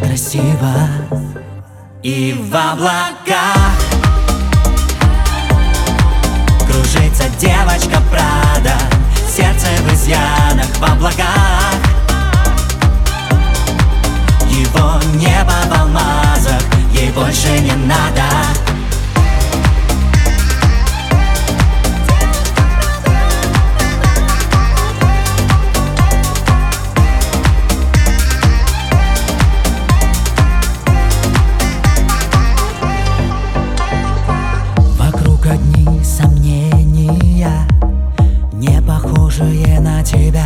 красиво и в облаках кружится девочка Прада, сердце в изъянах, в облаках. Его небо в алмазах, ей больше не надо. Вокруг одни сомнения, не похожие на тебя.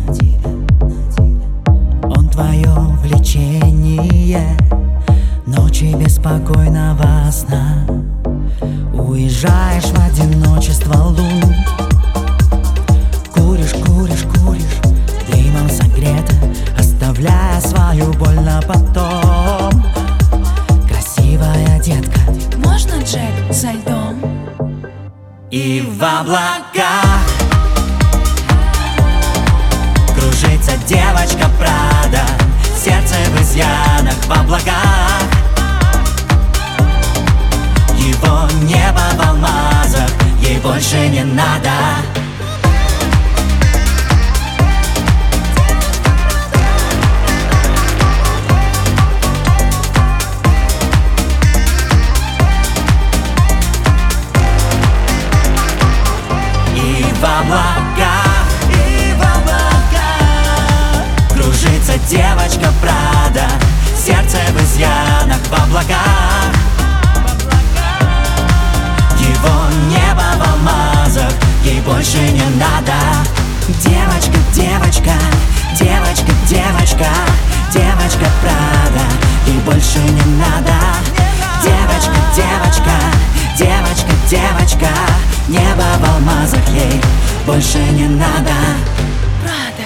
Он твое влечение, ночи беспокойного сна. Уезжаешь в одиночество лун, куришь, куришь, куришь, дымом согрета, оставляя свою боль на потом. Красивая детка, можно Джек со льдом? И в облаках кружится девочка Прада, сердце в изъянах, в облаках. Его небо в алмазах, ей больше не надо. И в облаках, и в облаках кружится девочка Прада, сердце в изъянах, в облаках. Его небо в алмазах, ей больше не надо. Девочка, девочка, девочка, девочка, девочка Прада, ей больше не надо. Девочка, девочка, девочка, девочка, небо в алмазах, ей больше не надо. Прада.